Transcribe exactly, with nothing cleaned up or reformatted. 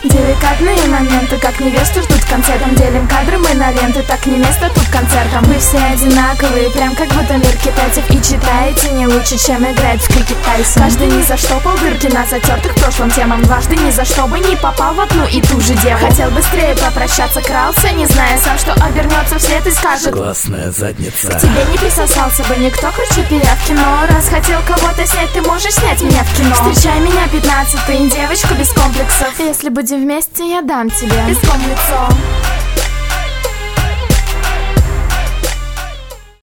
Деликатные моменты, как невесту ждут концертом. Делим кадры мы на ленты, так не место тут концертом. Вы все одинаковые, прям как будто мир китайцев. И читаете не лучше, чем играть в крикет Тайсон. Каждый ни за что полдырки на затертых прошлым темам. Дважды ни за что бы не попал в одну и ту же деву. Хотел быстрее попрощаться, крался, не зная сам, что обернется вслед и скажет: классная задница. к тебе не присосался бы никто, круче пиявки. Но раз хотел кого-то снять, ты можешь снять меня в кино. Встречай меня пятнадцатой, девочку без комплексов. Если будем вместе, я дам тебе беском лицо.